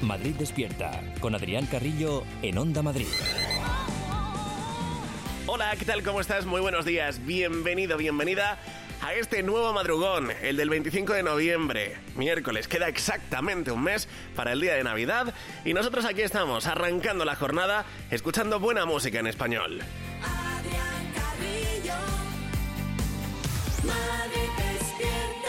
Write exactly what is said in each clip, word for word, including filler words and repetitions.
Madrid Despierta, con Adrián Carrillo en Onda Madrid. Hola, ¿qué tal? ¿Cómo estás? Muy buenos días. Bienvenido, bienvenida a este nuevo madrugón, el del veinticinco de noviembre, miércoles. Queda exactamente un mes para el día de Navidad y nosotros aquí estamos, arrancando la jornada, escuchando buena música en español. Adrián Carrillo, Madrid Despierta.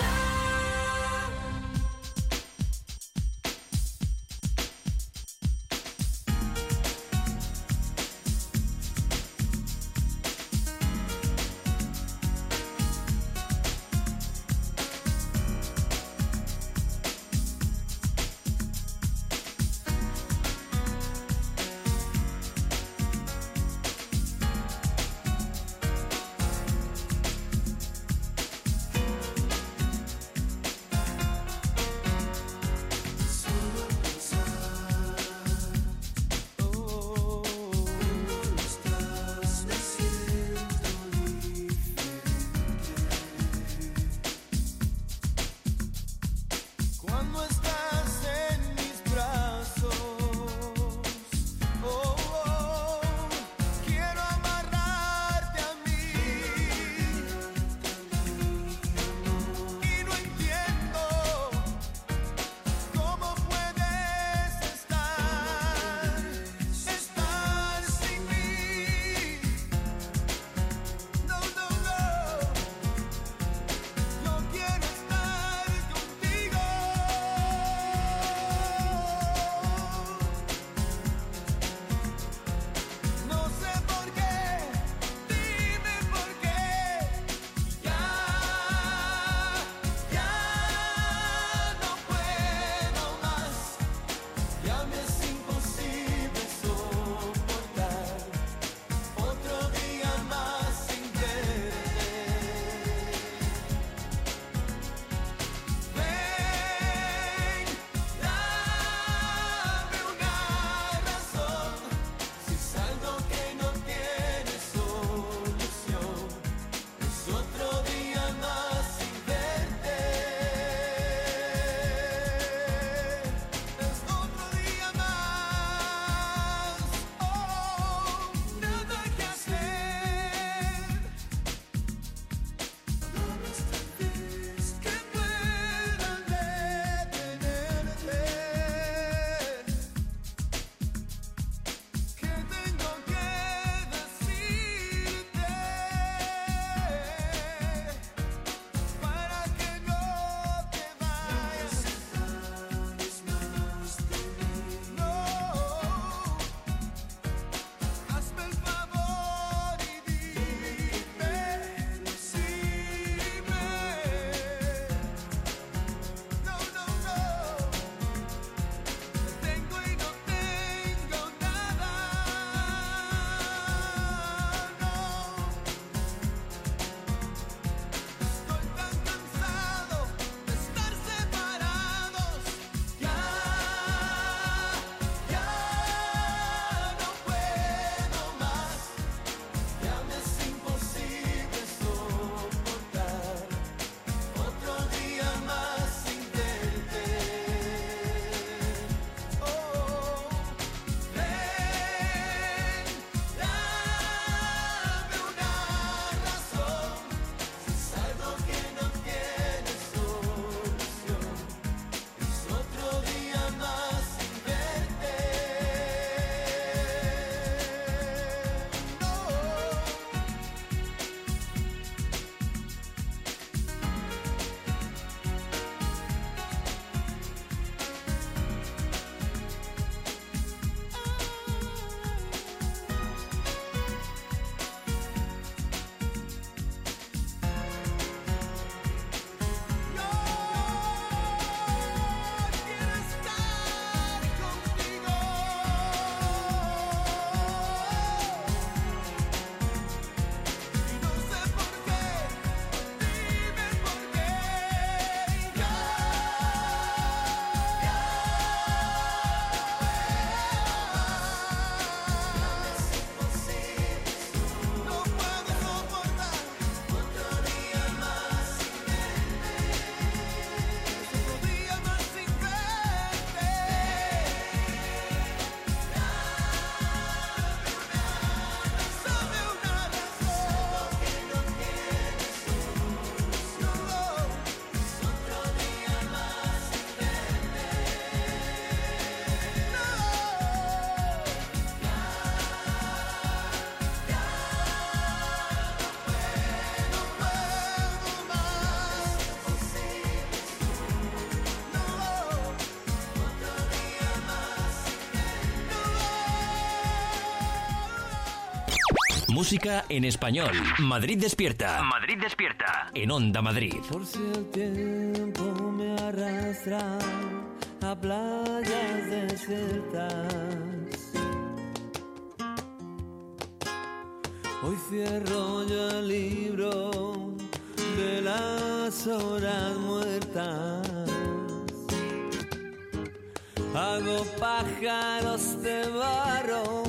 Música en español. Madrid despierta. Madrid despierta. En Onda Madrid. Por si el tiempo me arrastra a playas desiertas, hoy cierro yo el libro de las horas muertas. Hago pájaros de barro,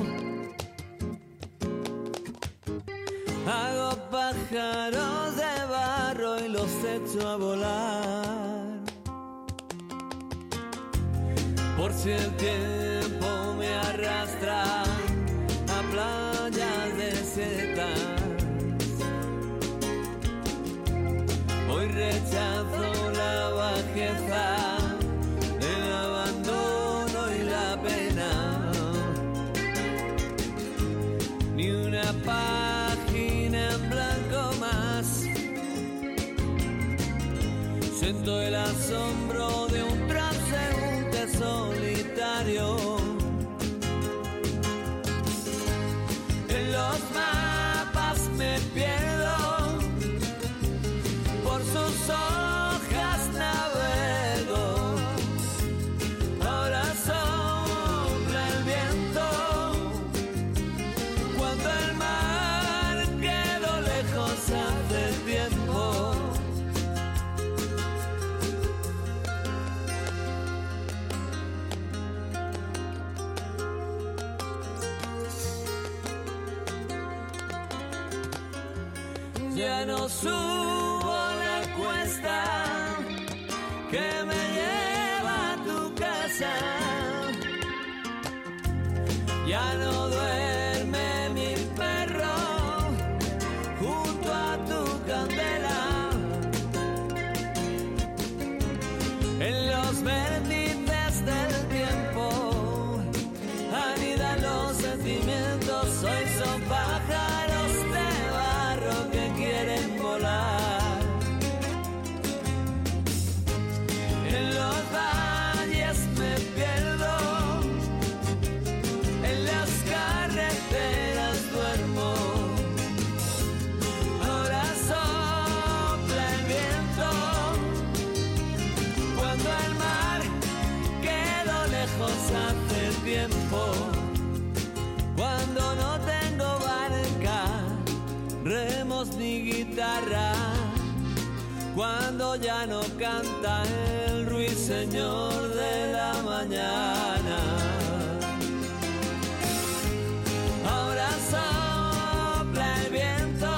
hago pájaros de barro y los echo a volar. Por si el tiempo me arrastra a playas desiertas, hoy rechazo la bajeza, el abandono y la pena. Ni una página en blanco más. Siento el asombro de un transeúnte solitario. En los mapas me pierdo, por sus hojas navego. Ahora sopla el viento, cuando el mar quedó lejos hace tiempo. Ya no subo la cuesta que me lleva a tu casa. Ya no duerme mi perro junto a tu candela. En los vértices del tiempo anidan los sentimientos. Hoy son pájaros de barro que quieren volar. En los valles me pierdo, en las carreteras duermo. Ahora sopla el viento, cuando el mar quedó lejos hace tiempo. Cuando no tengo barca, remos ni guitarra, cuando ya no canta el ruiseñor de la mañana. Ahora sopla el viento,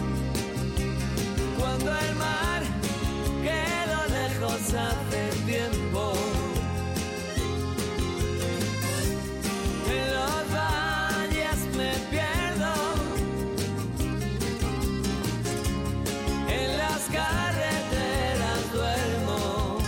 cuando el mar quedó lejos hace tiempo. En los valles me pierdo, en las carreteras duermo.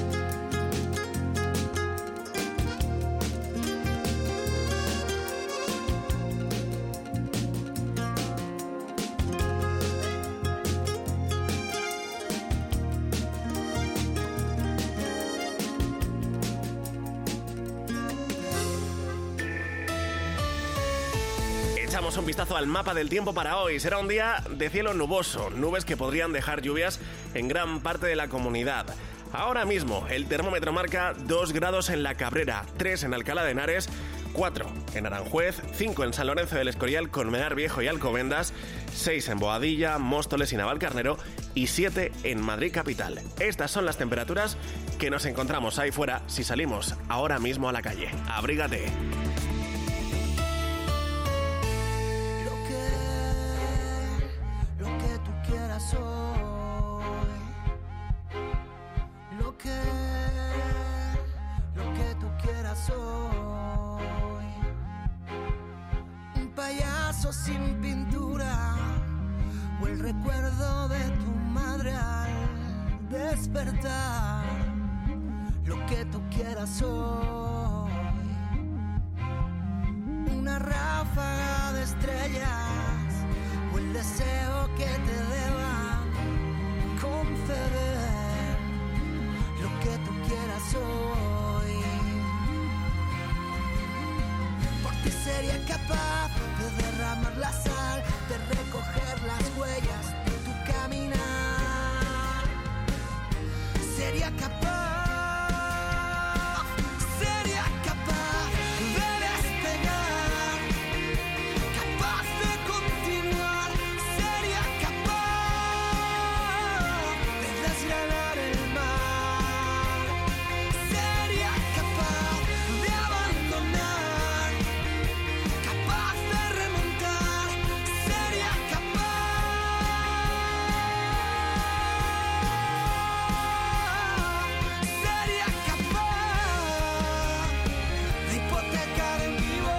Echamos un vistazo al mapa del tiempo para hoy. Será un día de cielo nuboso, nubes que podrían dejar lluvias en gran parte de la comunidad. Ahora mismo el termómetro marca dos grados en La Cabrera, tres en Alcalá de Henares, cuatro en Aranjuez, cinco en San Lorenzo del Escorial, Colmenar Viejo y Alcobendas, seis en Boadilla, Móstoles y Navalcarnero y siete en Madrid capital. Estas son las temperaturas que nos encontramos ahí fuera si salimos ahora mismo a la calle. Abrígate. Soy lo que, lo que tú quieras soy. Un payaso sin pintura o el recuerdo de tu madre al despertar. Lo que tú quieras soy. Una ráfaga de estrellas o el deseo que te deba conceder. Lo que tú quieras hoy. Por ti ti sería capaz de derramar la sal, de recoger las huellas de tu caminar. Sería capaz, sería capaz de despegar, capaz de continuar, sería capaz de desgranar el mar, sería capaz de abandonar, capaz de remontar, sería capaz, sería capaz de hipotecar en vivo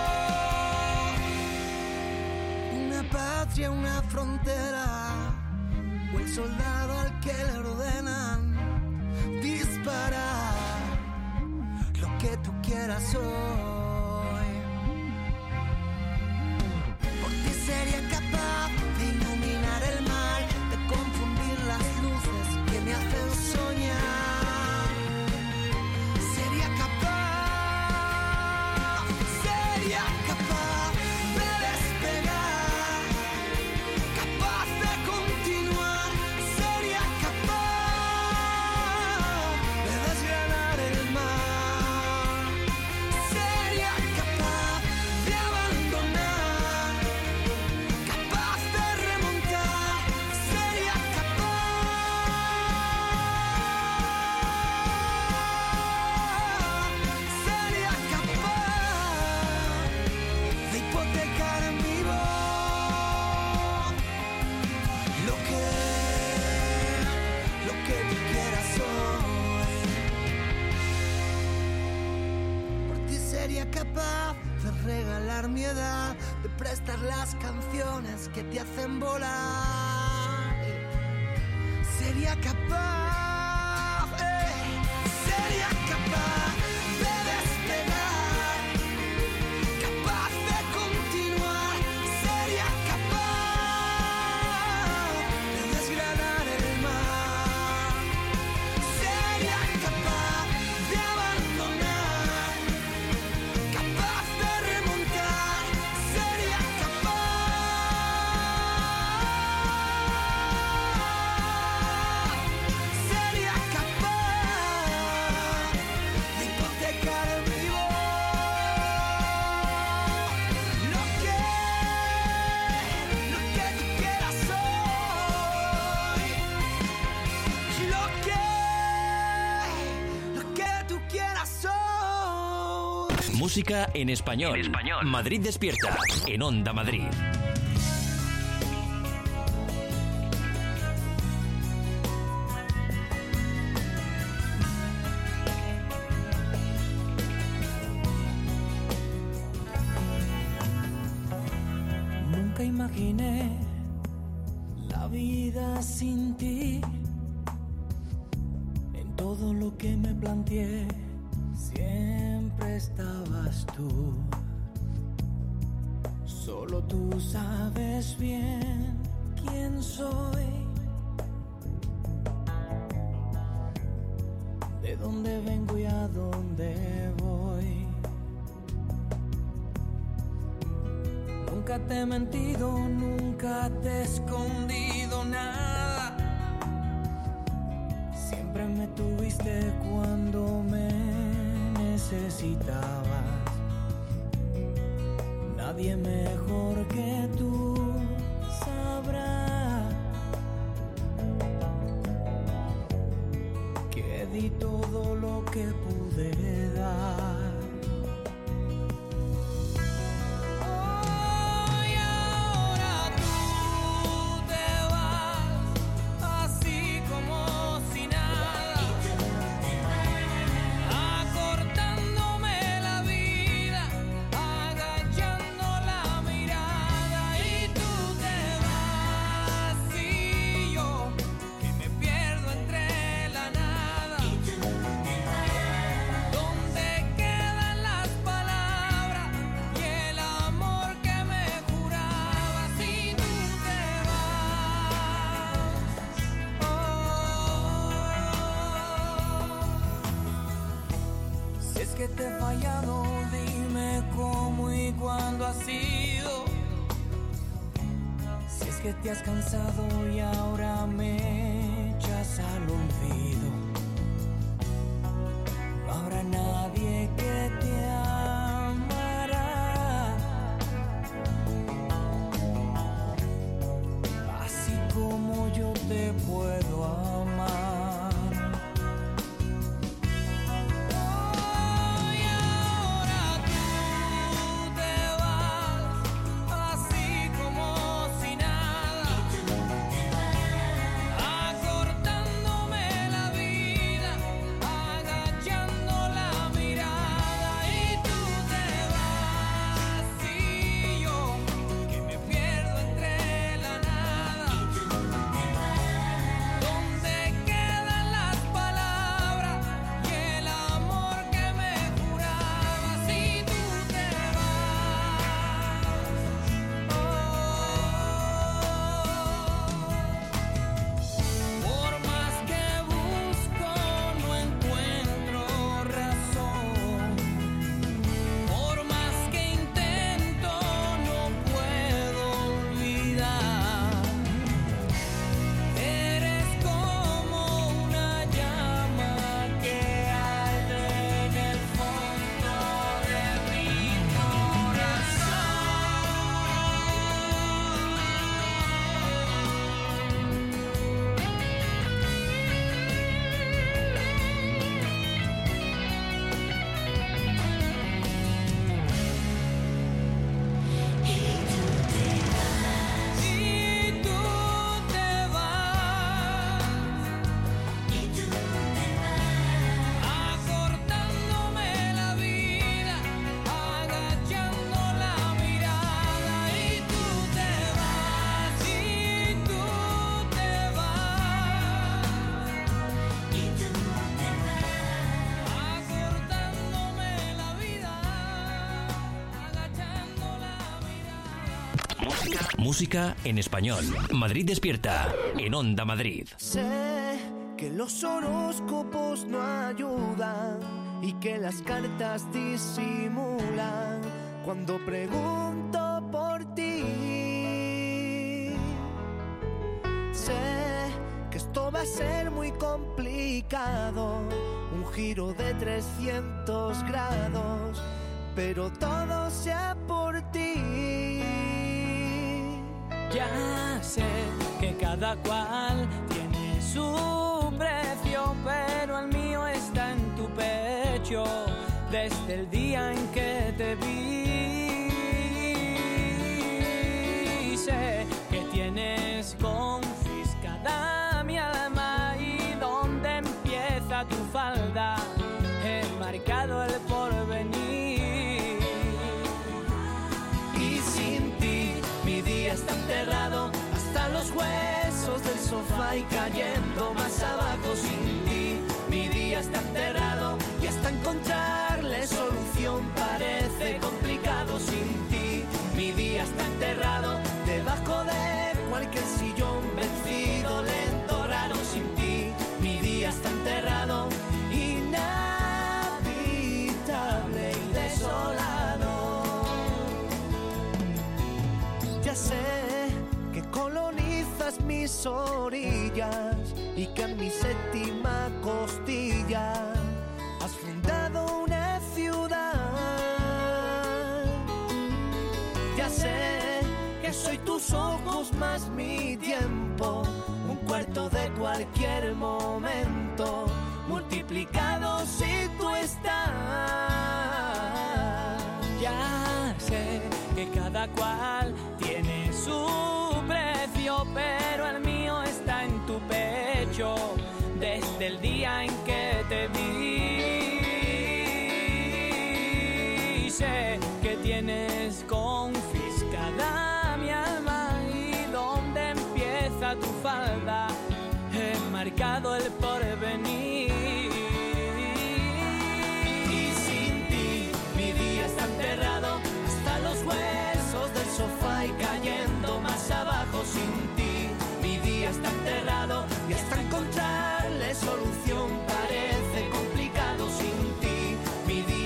una patria, una frontera, o el soldado al que le ordenan disparar. Lo que tú quieras hoy, por ti sería capaz de iluminar el mal, de confundir las luces que me hacen soñar. Sería capaz, sería capaz de despegar, capaz de continuar, sería capaz de desgranar el mar, sería capaz de abandonar, capaz de remontar, sería capaz, sería capaz de hipotecar en vivo lo que, lo que tú quieras hoy. Por ti sería capaz de regalar mi edad, de prestar las canciones que te hacen volar. Sería capaz, eh, sería capaz de despegar, capaz de continuar, sería capaz de desgranar el mar, sería capaz de abandonar, capaz de remontar, sería capaz, sería capaz de hipotecar en vivo lo que, lo que tú quieras hoy, lo que, lo que tú quieras hoy. Música en español. En español. Madrid Despierta. En Onda Madrid. Nunca imaginé la vida sin ti. En todo lo que me planteé, siempre estabas tú. Solo tú sabes bien quién soy, de dónde vengo y a dónde voy. Nunca te he mentido, nunca te he escondido nada. Siempre me tuviste cuando me necesitabas. Nadie mejor que tú sabrá que di todo lo que pude dar. Donde Si es que te he fallado, dime cómo y cuándo ha sido. Si es que te has cansado y ahora me echas al olvido. No habrá nadie que te amará así como yo te puedo amar. Música en español. Madrid Despierta, en Onda Madrid. Sé que los horóscopos no ayudan y que las cartas disimulan cuando pregunto por ti. Sé que esto va a ser muy complicado, un giro de trescientos grados, pero todo sea por ti. Ya sé que cada cual tiene su precio, pero el mío está en tu pecho desde el día en que te vi. Sé que tienes confiscada mi alma y donde empieza tu falda he marcado el porvenir. Y sin ti mi día está enterrado hasta los huesos del sofá y cayendo más abajo. Sin ti mi día está enterrado y hasta encontrarle solución parece complicado. Sin ti mi día está enterrado debajo de cualquier sillón vencido, lento, raro. Sin ti mi día está enterrado, inhabitable y desolado. Ya sé que colonizas mis orillas y que en mi séptima costilla has fundado una ciudad. Ya sé que soy tus ojos más mi tiempo, un cuarto de cualquier momento, multiplicado si tú estás. Ya sé que cada cual tiene su precio, pero el mío está en tu pecho desde el día en que te vi. Sé que tienes confiscada mi alma y donde empieza tu falda he marcado el porvenir. Y sin ti mi día está enterrado hasta los huesos del sofá y cayendo más abajo. Sin ti mi día está enterrado y hasta encontrarle solución parece complicado. Sin ti mi día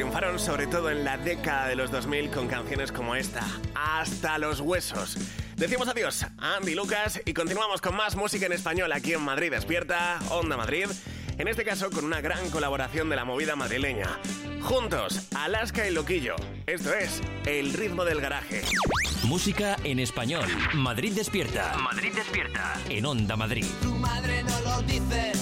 triunfaron sobre todo en la década de los dos mil con canciones como esta, Hasta los huesos. Decimos adiós a Andy Lucas y continuamos con más música en español aquí en Madrid Despierta, Onda Madrid, en este caso con una gran colaboración de la movida madrileña. Juntos, Alaska y Loquillo. Esto es El ritmo del garaje. Música en español. Madrid Despierta. Madrid Despierta. En Onda Madrid. Tu madre no lo dice,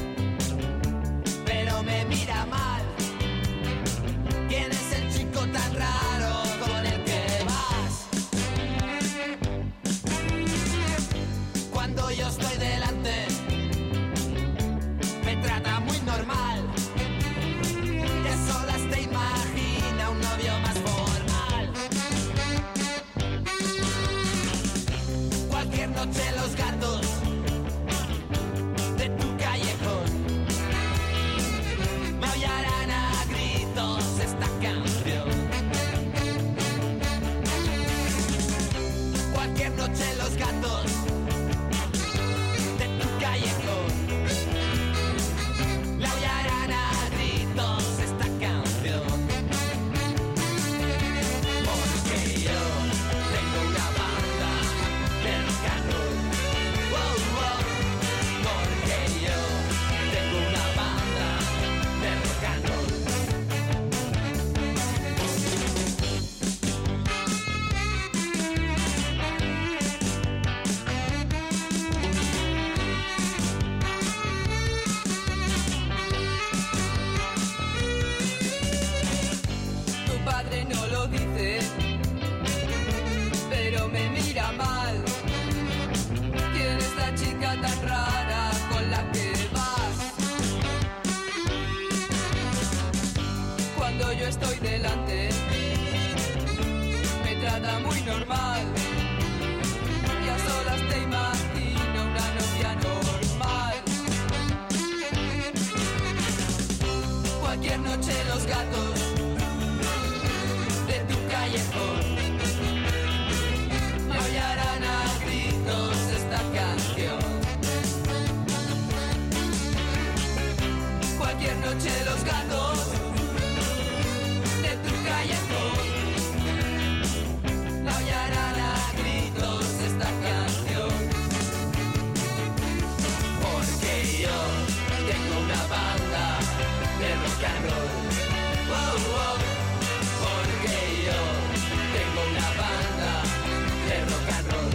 pero me mira mal. ¿Quién es el chico tan raro con el que vas? Cuando yo estoy delante, me trata muy normal. Y a solas te imagina un novio más formal. Cualquier noche los gatos de tu callejón me aullarán a gritos esta canción. Cualquier noche los gatos de tu callejón me aullarán a gritos esta canción. Porque yo tengo una banda de rock and roll. Wow, wow. Porque yo tengo una banda de rock and roll. Tu padre no lo dice, pero me mira mal. ¿Quién es la chica tan rara con la que vas? Cuando yo estoy delante, me trata muy normal. Y a solas te imagino una novia normal. Cualquier noche los gatos de tu callejón me aullarán a gritos esta canción. Cualquier noche los gatos de tu callejón me aullarán a gritos esta canción. Porque yo tengo una banda de rock and roll. Wow, wow. Porque yo tengo una banda de rock and roll.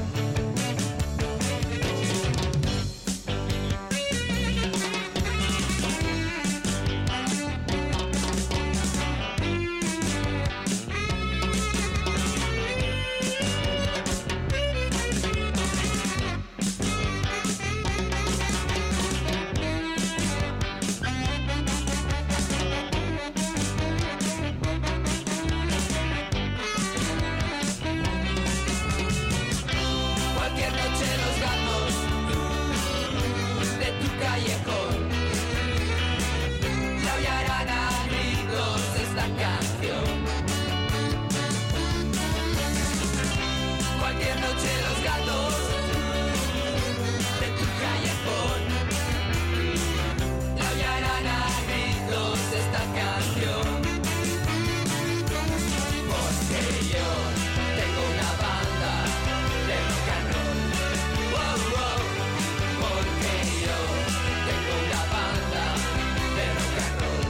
Cualquier noche los gatos de tu callejón le aullarán a gritos esta canción. Cualquier noche los gatos de tu callejón le aullarán a gritos esta canción. Porque yo tengo una banda de rock and roll. Wow, wow. Porque yo tengo una banda de rock and roll.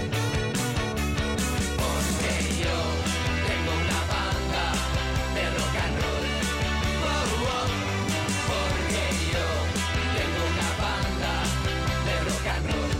Porque yo tengo una banda de rock and roll. Wow, wow. Porque yo tengo una banda de rock and roll.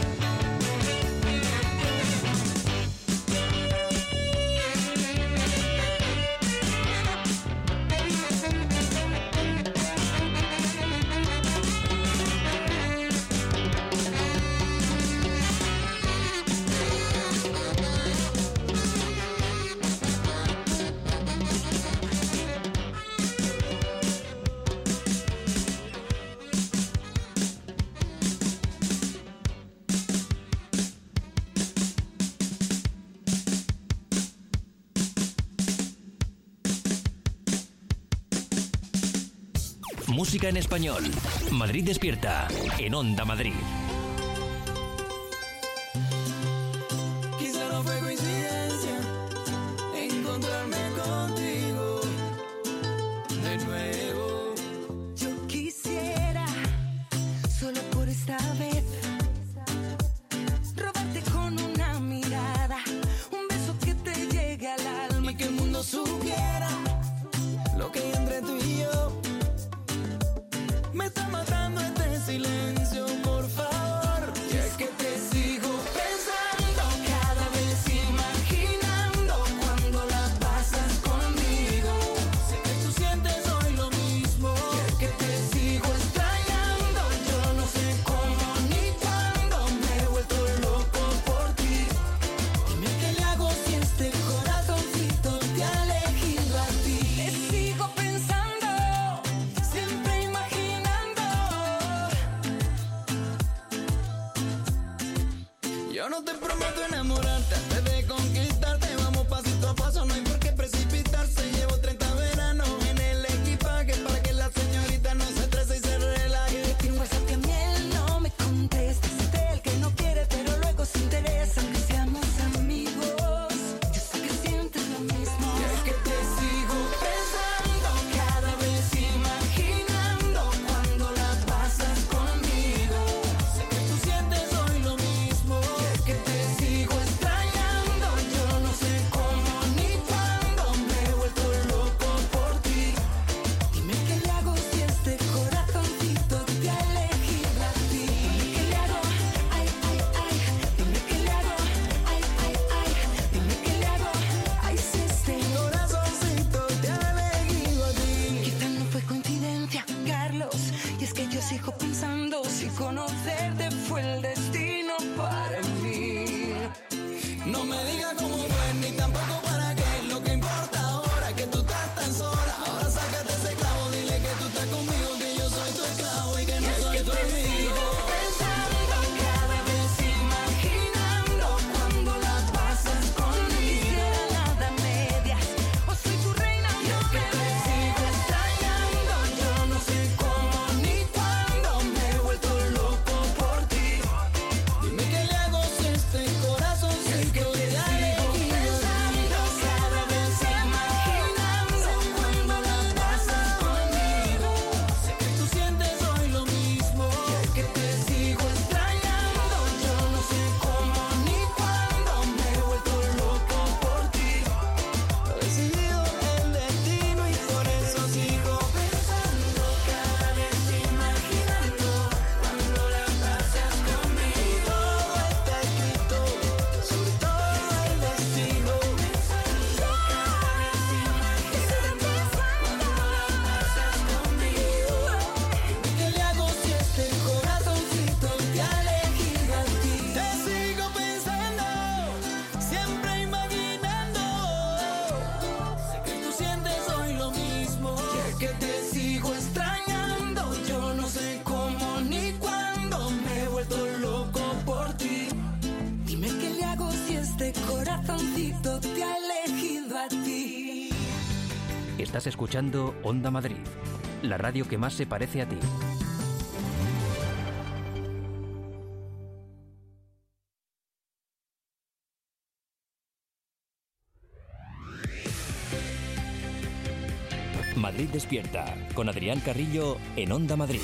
Música en español. Madrid Despierta. En Onda Madrid. Quizá no fue no te prometo enamorarte antes de conquistarte. Vamos pasito a paso, no hay por qué precipitarse. Llevo treinta veranos en el equipaje para que la señorita no se estrese y se relaje. Tiene un WhatsApp que miel no me contesta. Es el que no quiere, pero luego se interesa. Aunque seamos amigos, yo sé que sientes lo mismo. Y es que te sigo pensando, cada vez imaginando cuando la pasas conmigo. Sé que tú sientes hoy lo mismo. Y es que te sigo extrañando, yo no sé cómo ni cuándo. Me he vuelto loco por ti. Dime qué le hago si este corazoncito te ha elegido a ti. Dime qué le hago, ay, ay, ay. Dime qué le hago, ay, ay, ay. Dime qué le hago, ay, si este Corazoncito te ha elegido a ti. quizá no fue coincidencia, Carlos. Y es que yo sigo pensando si conocerte fue el destino para mí. No me digas cómo fue ni tampoco para qué. Lo que importa ahora es que tú estás tan sola. Ahora sácate ese clavo, dile que tú estás conmigo, que yo soy tu esclavo y que no soy tu amigo. Pensando cada vez imaginando cuando la pasas conmigo. Nada medias, o soy tu reina o no Que te sigo extrañando, yo no sé cómo ni cuándo. Me he vuelto loco por ti. Dime qué le hago si este corazoncito te ha elegido. pensando cada vez imaginando cuando la pasas conmigo. Sé que tú sientes hoy lo mismo. Y es que te sigo extrañando, yo no sé cómo ni cuándo. Me he vuelto loco por ti. Lo he decidido el destino y por eso sigo pensando, cada vez imaginando cuando la pasas conmigo. Todo está escrito, sobre todo el destino. Pensando cada vez imaginando cuando la pasas conmigo. ¿Qué le hago si este corazoncito te ha elegido a ti? Te sigo pensando, siempre imaginando. Sé que tú sientes hoy lo mismo. Y es que te sigo extrañando, yo no sé cómo ni cuándo. Me he vuelto loco por ti. Dime qué le hago si este corazoncito te ha elegido a ti. Estás escuchando Onda Madrid, la radio que más se parece a ti. Madrid Despierta, con Adrián Carrillo en Onda Madrid.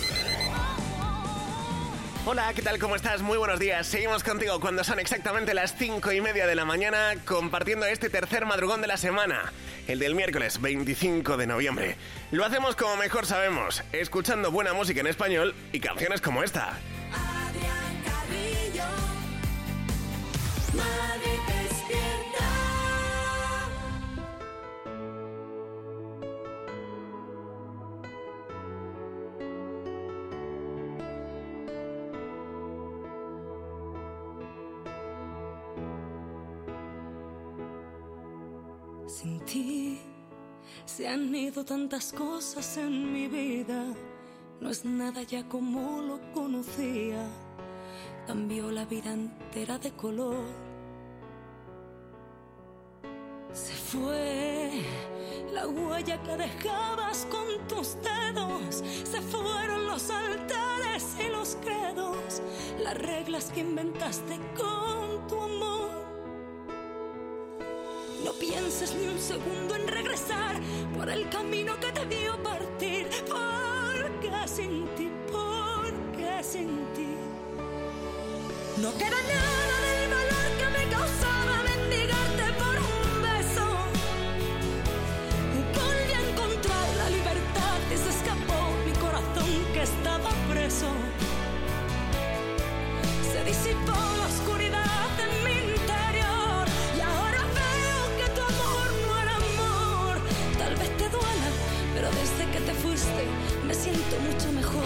Hola, ¿qué tal? ¿Cómo estás? Muy buenos días. Seguimos contigo cuando son exactamente las cinco y media de la mañana, compartiendo este tercer madrugón de la semana, el del miércoles veinticinco de noviembre. Lo hacemos como mejor sabemos, escuchando buena música en español y canciones como esta. Adrián Carrillo, Madrid Despierta. Sin ti se han ido tantas cosas en mi vida. No es nada ya como lo conocía. Cambió la vida entera de color. Se fue la huella que dejabas con tus dedos. Se fueron los altares y los credos, las reglas que inventaste con tu amor. No pienses ni un segundo en regresar por el camino que te vio partir. Porque sin ti, porque sin ti no queda nada del valor que me causaba mendigarte por un beso. Volví a encontrar la libertad y se escapó mi corazón que estaba preso. Se disipó la oscuridad en mi interior y ahora veo que tu amor no era amor. Tal vez te duela, pero desde que te fuiste me siento mucho mejor.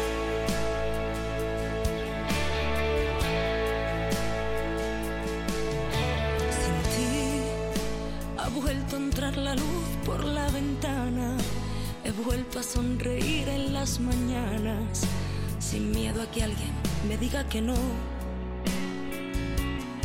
Ha vuelto a entrar la luz por la ventana. He vuelto a sonreír en las mañanas, sin miedo a que alguien me diga que no.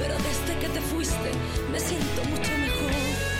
pero desde que te fuiste me siento mucho mejor.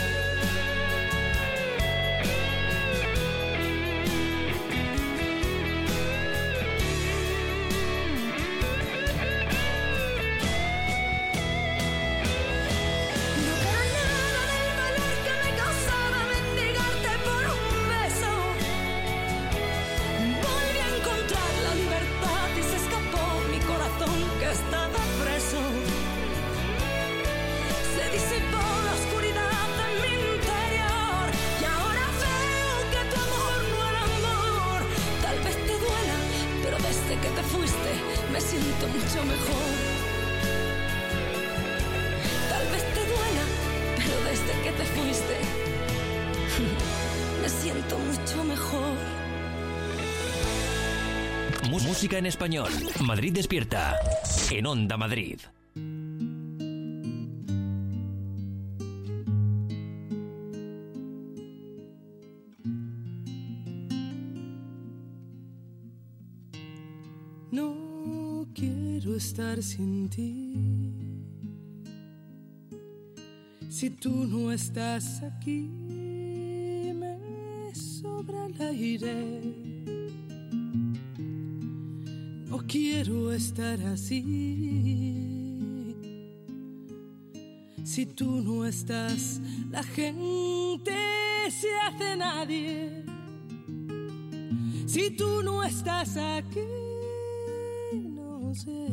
Que te fuiste, me siento mucho mejor. Tal vez te duela, pero desde que te fuiste, me siento mucho mejor. Música en español. Madrid despierta. En Onda Madrid. No quiero estar sin ti. Si tú no estás aquí, me sobra el aire. No quiero estar así. Si tú no estás, la gente se hace nadie. Si tú no estás aquí, sé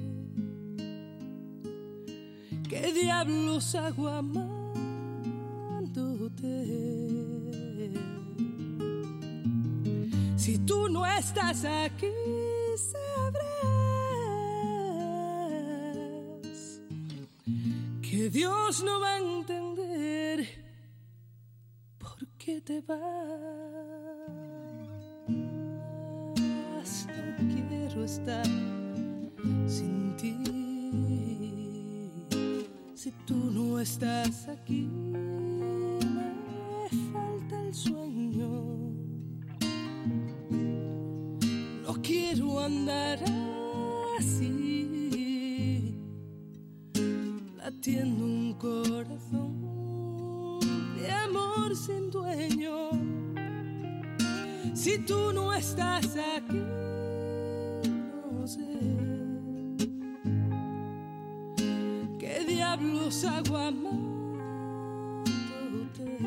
qué diablos hago amándote. Si tú no estás aquí, sabrás que Dios no va a entender por qué te vas. No quiero estar sin ti. Si tú no estás aquí, me falta el sueño. No quiero andar así, latiendo un corazón de amor sin dueño. Si tú no estás aquí, no sé qué diablos hago amándote.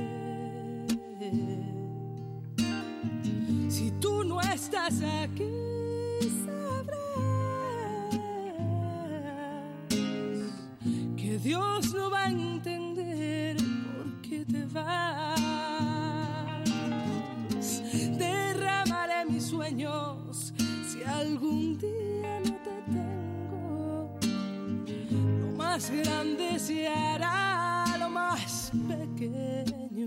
Si tú no estás aquí, sabrás que Dios no va a entender por qué te vas. Derramaré mis sueños si algún día no te tengo. Lo más grande se hará lo más pequeño.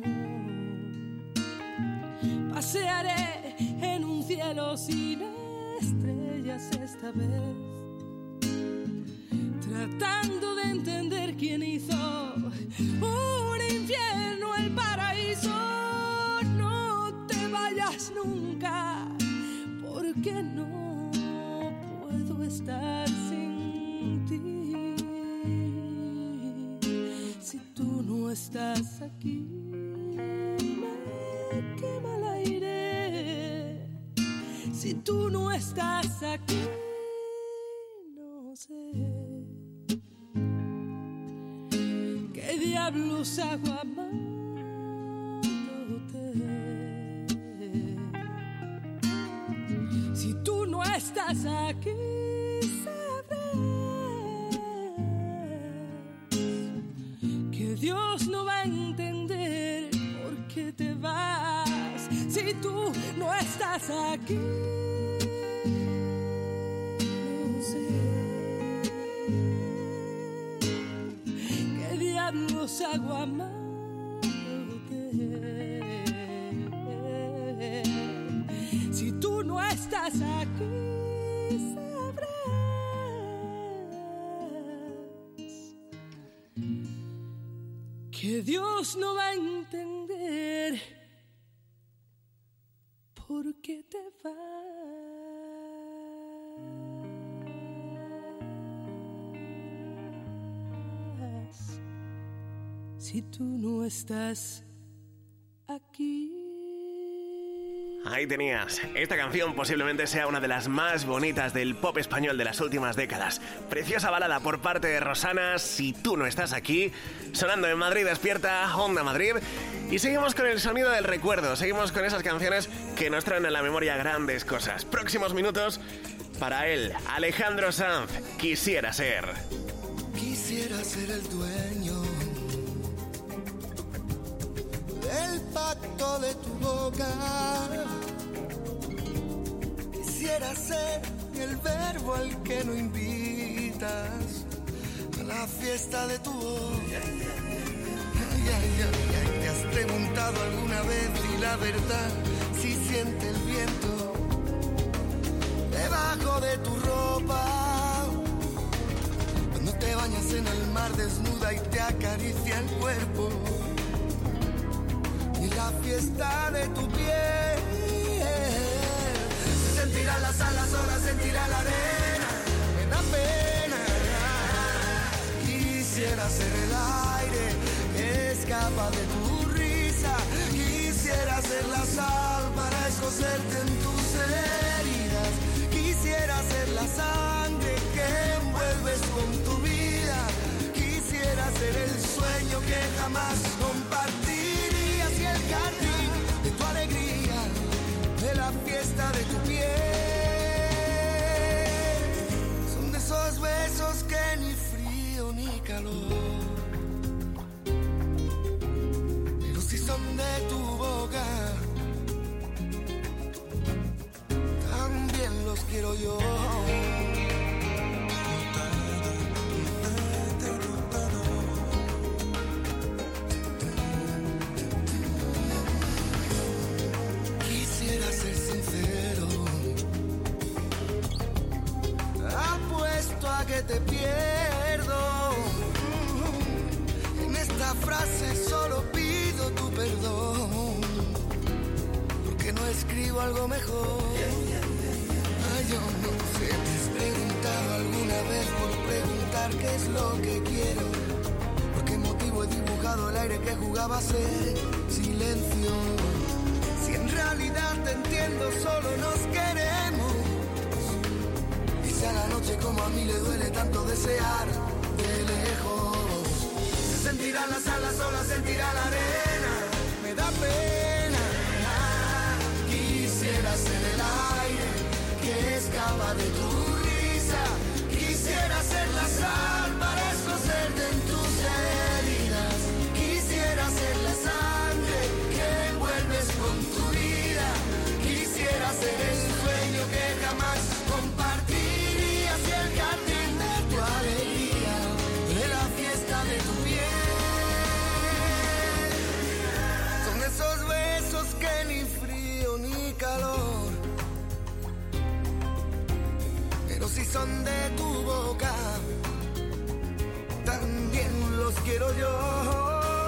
Pasearé en un cielo sin estrellas esta vez, tratando de entender quién hizo un infierno el paraíso. No te vayas nunca, porque no puedo estar sin ti. Si tú no estás aquí, me quema el aire. Si tú no estás aquí, no sé qué diablos hago amándote. Si tú no estás aquí, sabrás que Dios no va a entender por qué te vas. Si tú no estás aquí, no sé qué diablos hago amándote. Si tú no estás aquí, sabrás que Dios no va a entender por qué te vas. si tú no estás aquí. Ahí tenías. Esta canción posiblemente sea una de las más bonitas del pop español de las últimas décadas. Preciosa balada por parte de Rosana, Si tú no estás aquí, sonando en Madrid Despierta, Onda Madrid. Y seguimos con el sonido del recuerdo, seguimos con esas canciones que nos traen a la memoria grandes cosas. Próximos minutos para él, Alejandro Sanz, Quisiera ser. Quisiera ser el dueño del pacto de tu boca. Quisiera ser el verbo al que no invitas a la fiesta de tu voz. Ay, ay, ay, ay, ¿te has preguntado alguna vez si la verdad si siente el viento debajo de tu ropa? Cuando te bañas en el mar desnuda y te acaricia el cuerpo. Y la fiesta de tu piel. Se sentirá la sal, las olas, sentirá la arena. Me da pena. Quisiera ser el aire que escapa de tu risa. Quisiera ser la sal para escocerte en tus heridas. Quisiera ser la sangre que envuelves con tu vida. Quisiera ser el sueño que jamás compartirías y el jardín de tu alegría, de la fiesta de tu piel. Son de esos besos que ni frío ni calor, pero si son de tu boca, también los quiero yo. Quisiera ser sincero, apuesto a que te pierdo. En esta frase solo pido tu perdón, porque no escribo algo mejor. Ay, yo no sé, ¿te has preguntado alguna vez por preguntar qué es lo que quiero? ¿Por qué motivo he dibujado el aire que jugaba a ser silencio? Si en realidad te entiendo, solo nos queremos. Y si a la noche como a mí le duele tanto desear de lejos, se sentirán las alas, solas sentirá la arena. Me da pena. Quisiera ser el aire que escapa de tu risa. Quisiera ser la sal para escocerte en tus heridas. Quisiera ser la sangre que envuelves con tu vida. Quisiera ser el sueño que jamás compartirías y el jardín de tu alegría, de la fiesta de tu piel. Son esos besos que ni frío ni calor, pero si son de tu boca, también los quiero yo.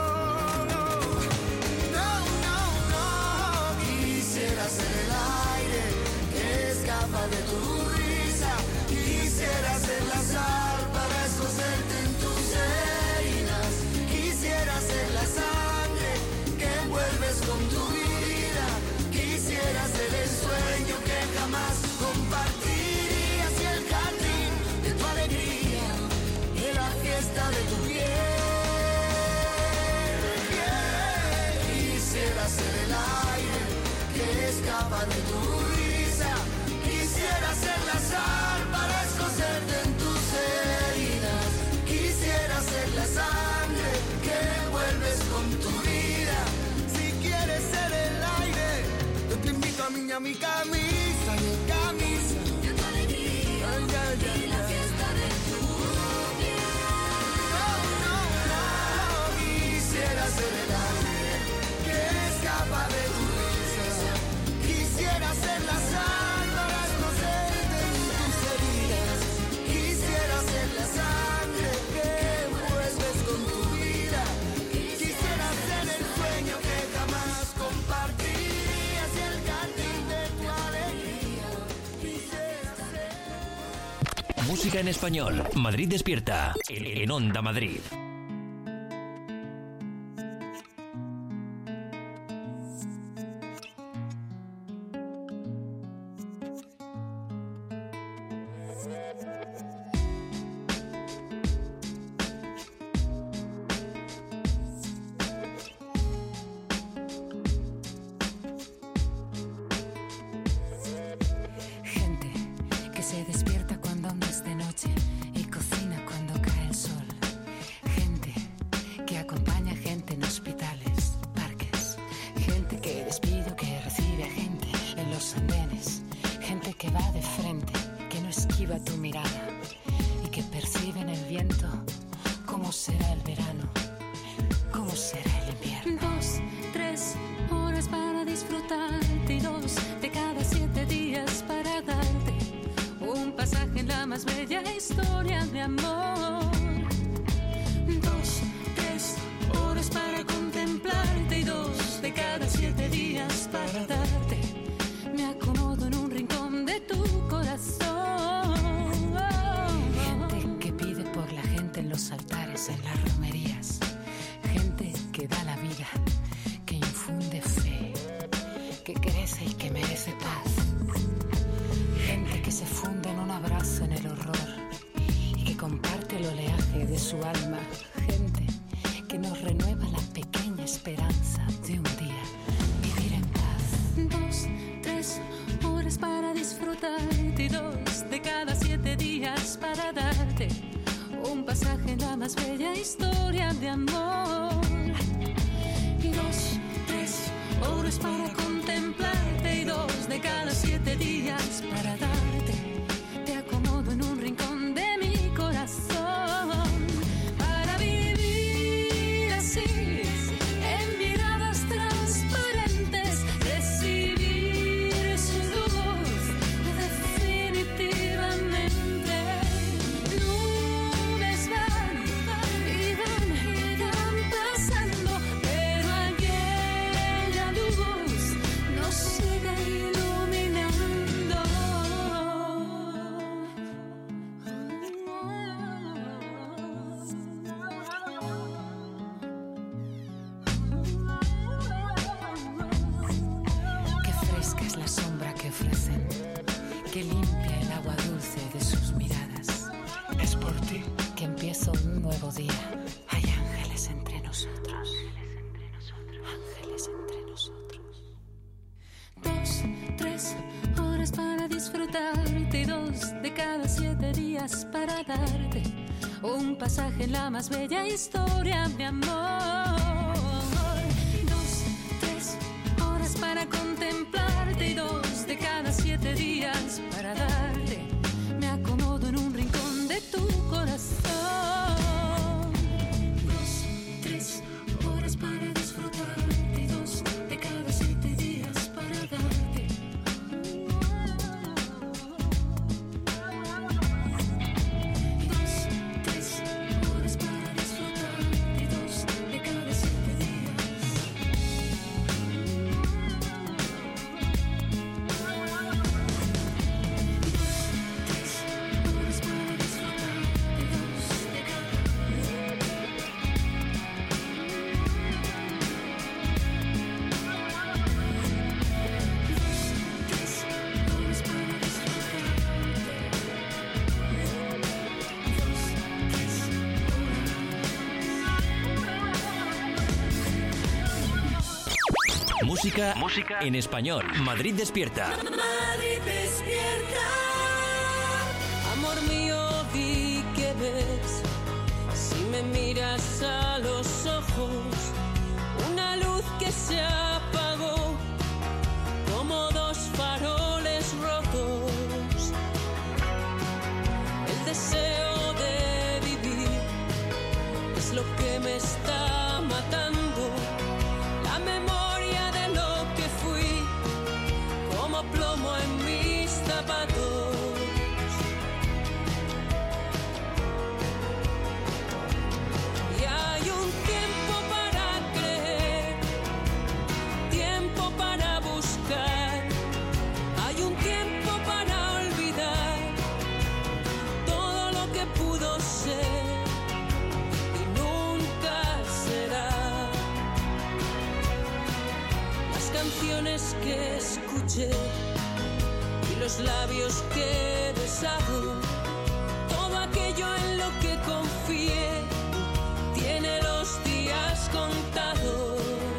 Quisiera ser el aire que escapa de tu risa. Quisiera ser la sal para escocerte en tus heridas. Quisiera ser la sangre que envuelves con tu vida. Quisiera ser el sueño que jamás compartirías y el jardín de tu alegría, de la fiesta de tu piel. Quisiera ser el aire que escapa de tu risa. Quisiera ser la sal para escocerte en tus heridas. Quisiera ser la sangre que envuelves con tu vida. Si quieres ser el aire, yo te invito a mí, a mi camisa, mi camisa de tu alegría, ay, ay, ay, y la fiesta de tu piel. No, no, no. Quisiera ser el aire que escapa de tu risa. Quisiera ser la sal para escocerte en tus heridas. Quisiera ser la sangre que envuelves con tu vida. Quisiera ser el sueño que jamás compartirías y el jardín de tu alegría. Quisiera ser... Música en español. Madrid Despierta. En Onda Madrid. en el viento, ¿cómo será el verano? ¿Cómo será el invierno? Dos, tres horas para disfrutarte y dos de cada siete días para darte un pasaje en la más bella historia de amor. Dos, tres horas para contemplarte y dos de cada siete días para darte. Me acomodo en un rincón de tu corazón. Gente que pide por la gente en los altares, en las romerías. Gente que da la vida, que infunde fe, que crece y que merece paz. Gente que se funde en un abrazo en el horror y que comparte el oleaje de su alma. Gente que nos renueva la pequeña esperanza de un día vivir en paz. Dos, tres horas para disfrutarte y dos de cada siete días para darte un pasaje en la más bella historia de amor. Y dos, tres horas para contemplarte y dos de cada siete días para darte. Te acomodo en un rincón de mi corazón para vivir así, en miradas transparentes, recibir su luz definitivamente. Nubes van y van y van pasando, pero aquella luz nos sigue iluminando. Qué fresca es la sombra que ofrecen, que limpia el agua dulce de sus miradas. Es por ti que empieza un nuevo día. Hay ángeles entre nosotros. Ángeles entre nosotros. Dos, tres horas para disfrutarte y dos de cada siete días para darte un pasaje en la más bella historia de amor. Dos, tres horas para contemplarte y dos de cada siete días para darte. Me acomodo en un rincón de tu corazón. Dos, tres horas para disfrutarte y dos de cada siete días para darte. Dos, tres horas para disfrutarte y dos de cada siete días. Música, música en español. Madrid despierta. Madrid despierta. Amor mío, di que ves, si me miras a los ojos, una luz que se apagó, como dos faroles rotos. El deseo de vivir es lo que me está matando, la memoria de lo que fui, como plomo en mis zapatos. Y hay un tiempo para creer, tiempo para buscar, hay un tiempo para olvidar todo lo que pudo ser y nunca será. Las canciones que escuché y los labios que he besado, todo aquello en lo que confié, tiene los días contados.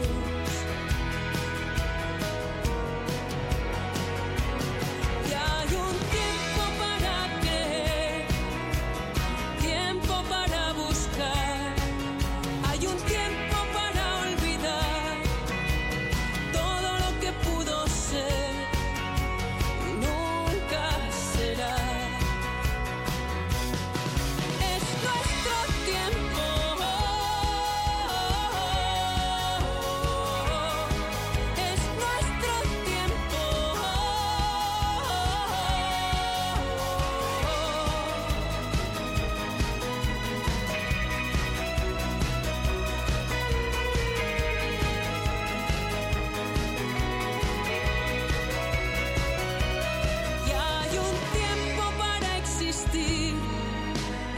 Y hay un tiempo para creer, tiempo para buscar, hay un tiempo para olvidar todo lo que pudo ser y nunca será.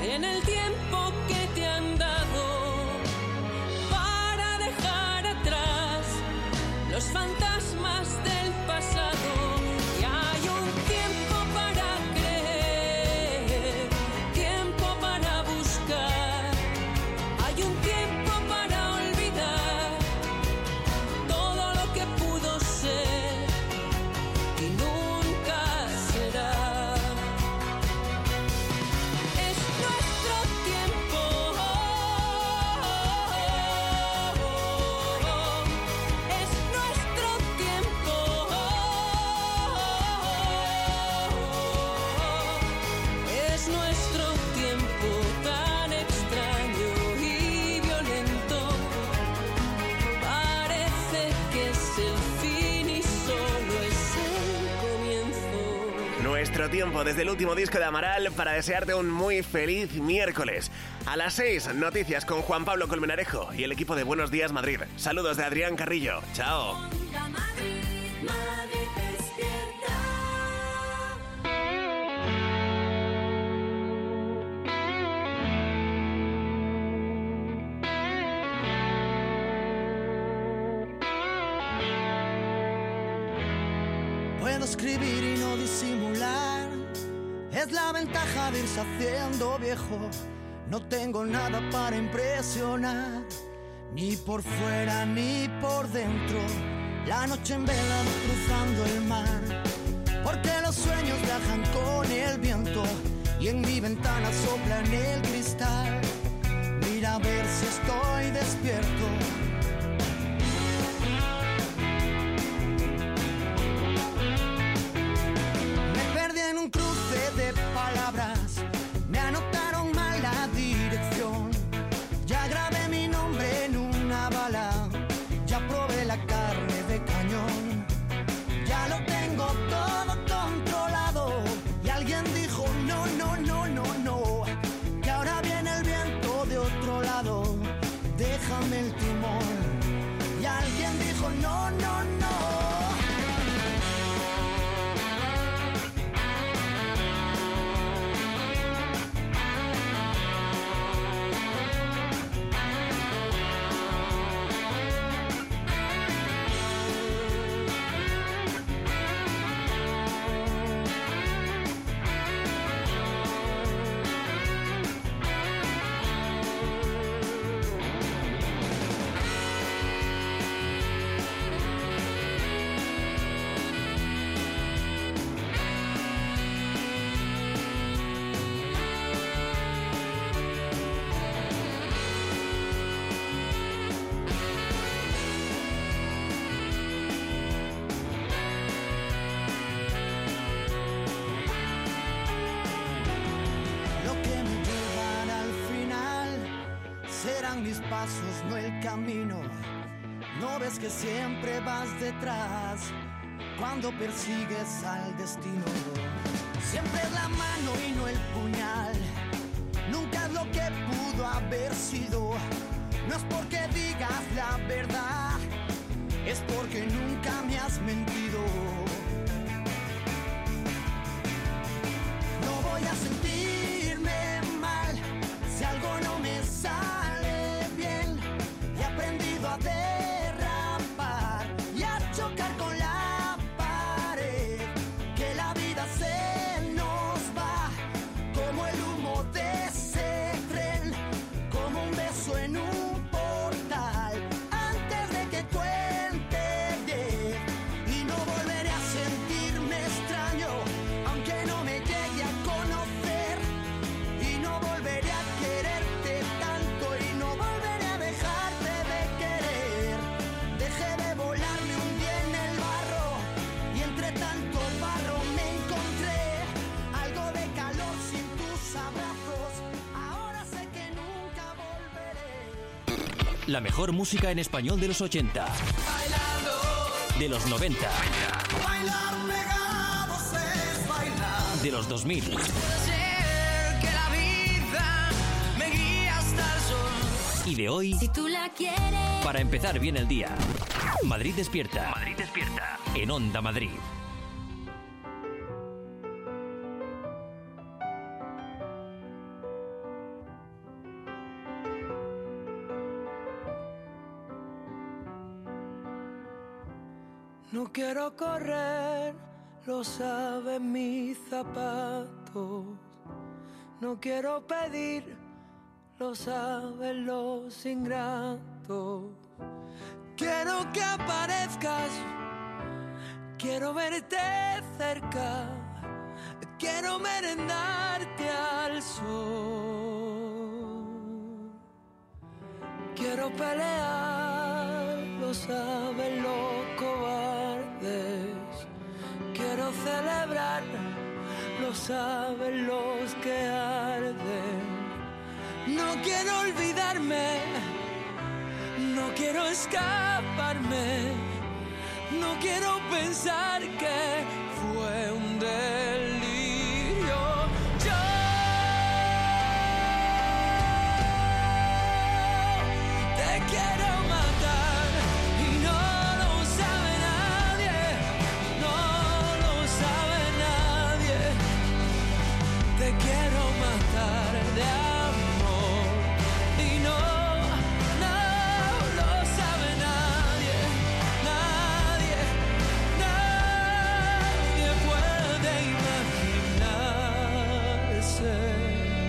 en el tiempo que te han dado para dejar atrás los fantasmas del pasado. Y hay un tiempo para creer, tiempo para buscar, hay un tiempo para olvidar todo lo que pudo ser y nunca será. Es nuestro tiempo, es nuestro tiempo, es nuestro tiempo tan extraño y violento. Parece que es el fin y solo es el comienzo. Nuestro tiempo desde el último disco de Amaral para desearte un muy feliz miércoles. A las seis, noticias con Juan Pablo Colmenarejo y el equipo de Buenos Días Madrid. Saludos de Adrián Carrillo. Chao. Onda Madrid, Madrid despierta. Puedo escribir y no disimular, es la ventaja de irse haciendo viejo. No tengo nada para impresionar, ni por fuera ni por dentro. La noche en vela cruzando el mar, porque los sueños viajan con el viento y en mi ventana sopla en el cristal. Mira a ver si estoy despierto. Me perdí en un cruce de palabras, me anotaron mal la dirección. Ya grabé mi nombre en una bala, ya probé la carne de cañón. Ya lo tengo todo controlado y alguien dijo no, no, no, no, no, que ahora viene el viento de otro lado, déjame el timón. Y alguien dijo no, no, no. Mis pasos, no el camino. No ves que siempre vas detrás cuando persigues al destino. Siempre es la mano y no el puñal. Nunca es lo que pudo haber sido. No es porque digas la verdad, es porque nunca me has mentido. No voy a sentirme mal si algo no me sale. A derrapar y a chocar con la pared, que la vida se nos va como el humo de ese tren, como un beso en un portal antes de que cuente diez. Y no volveré a sentirme extraño aunque no me llegue a conocer, y no volveré a quererte tanto y no volveré a dejarte. Dejé de volarme un día en el barro y entre tanto barro me encontré algo de calor sin tus abrazos. Ahora sé que nunca volveré. La mejor música en español de los ochenta, Bailando, de los noventa, bailar pegados es bailar. de los dos mil Puede ser que la vida me guíe hasta el sol. y de hoy, Si tú la quieres. para empezar bien el día. Madrid despierta. Madrid despierta. En Onda Madrid. No quiero correr, lo saben mis zapatos. No quiero pedir, lo saben los ingratos. Quiero que aparezcas, quiero verte cerca, quiero merendarte al sol. Quiero pelear, lo saben los cobardes. Quiero celebrar, lo saben los que arden. No quiero olvidarme, no quiero escaparme, no quiero pensar que fue un delirio. Yo te quiero matar y no lo sabe nadie, no lo sabe nadie. Te quiero matar de amor y no, no lo sabe nadie, nadie, nadie puede imaginárselo.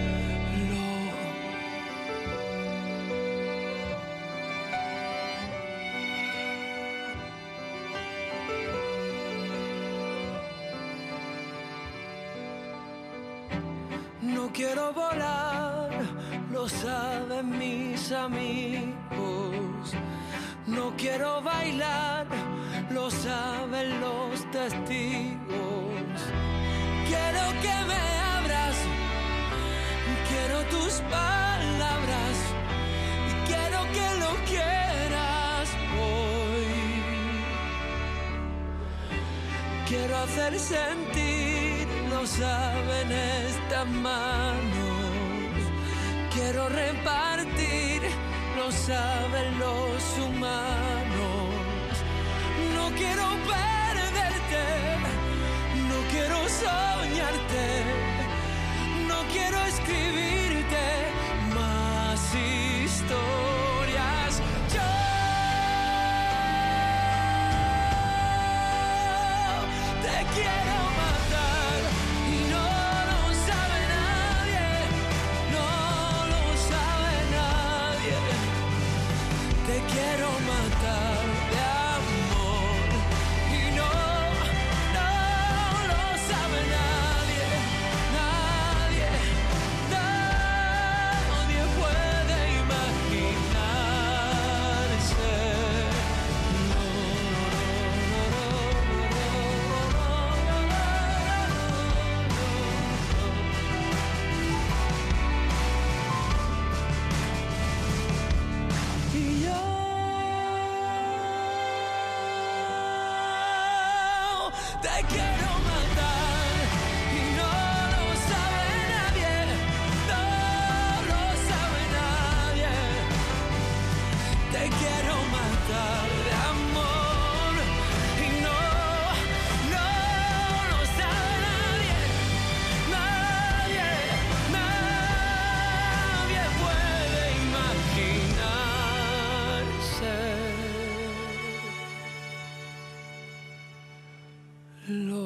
No quiero volar, lo saben mis amigos. No quiero bailar, lo saben los testigos. Quiero que me abras, quiero tus palabras y quiero que lo quieras hoy. Quiero hacer sentir, lo saben estas manos. Quiero repartir, lo saben los humanos. No quiero perderte, no quiero soñarte, no quiero escribirte más historias. Yo te quiero matar y no lo sabe nadie, no lo sabe nadie. Te quiero matar de amor y no, no lo sabe nadie, nadie, nadie puede imaginarse. Y yo te quiero matar y no lo sabe nadie, no lo sabe nadie. Te quiero matar de amor y no, no lo sabe nadie, nadie, nadie puede imaginarse. Lo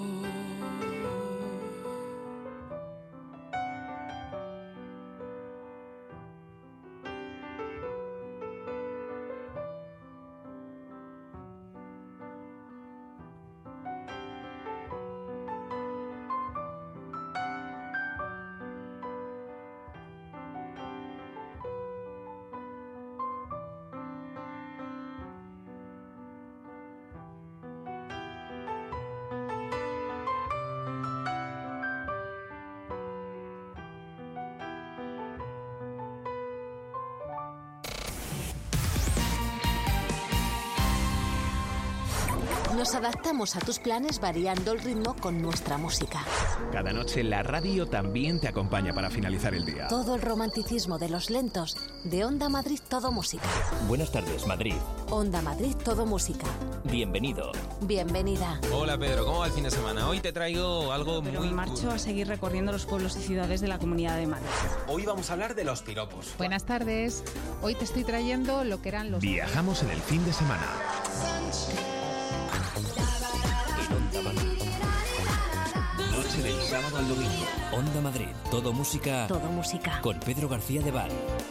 Nos adaptamos a tus planes variando el ritmo con nuestra música. Cada noche la radio también te acompaña para finalizar el día. Todo el romanticismo de los lentos de Onda Madrid Todo Música. Buenas tardes, Madrid. Onda Madrid Todo Música. Bienvenido. Bienvenida. Hola Pedro, ¿cómo va el fin de semana? Hoy te traigo algo Pero muy... me marcho a seguir recorriendo los pueblos y ciudades de la Comunidad de Madrid. Hoy vamos a hablar de los piropos. Buenas tardes. Hoy te estoy trayendo lo que eran los... Viajamos en el fin de semana. En Onda Madrid. Noche del sábado al domingo. Onda Madrid. Todo música. Todo música. Con Pedro García de Val.